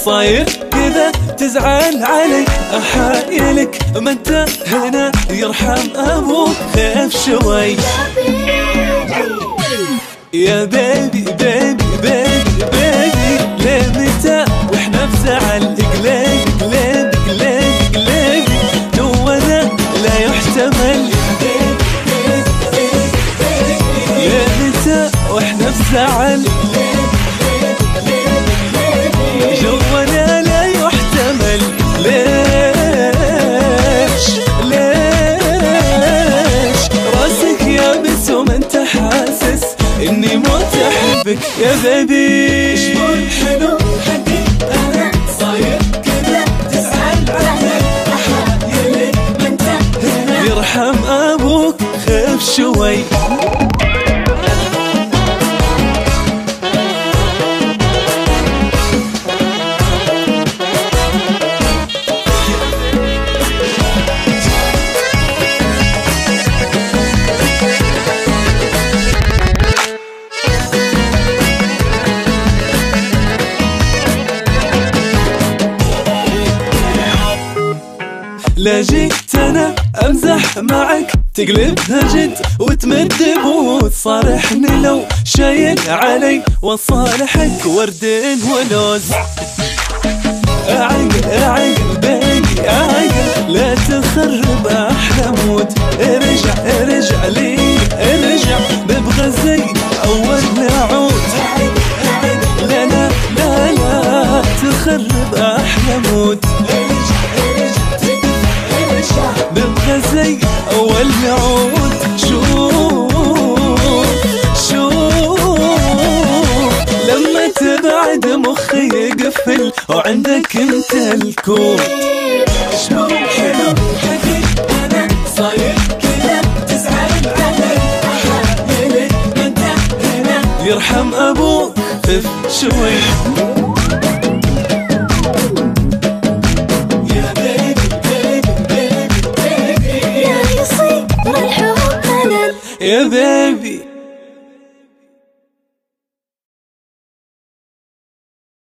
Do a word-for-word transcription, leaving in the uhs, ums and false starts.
صاير كذا تزعل علي احايلك ما انت هنا يرحم ابوك خف شوي يا بيبي بيبي بيبي بيبي لمتى واحنا بزعل قليب قليب قليب قليب جوانا لا يحتمل لمتى واحنا بزعل جوانا لا يحتمل ليش ليش راسك يابس وما انت حاسس اني موت احبك يا بيبي شلون حلو حقي انا صاير كذا تزعل علي احايلك ما انت هنا يرحم ابوك خف شوي لا جيت انا امزح معك تقلبها جد وتمد وتصارحني لو شايل علي وصالحك وردين ولوز اعقل اعقل بيبي اعقل لا تخرب احلى مود ارجع ارجع لي ارجع نبغى زي اول نعود لا لا لا لا تخرب احلى مود نبغى زي اول نعود شوف شوف لما تبعد مخي يقفل وعندك انت الكون شلون حلو حقي انا صاير كذا تزعل علي احايلك ما انت هنا يرحم ابوك خف شوي يا بيبي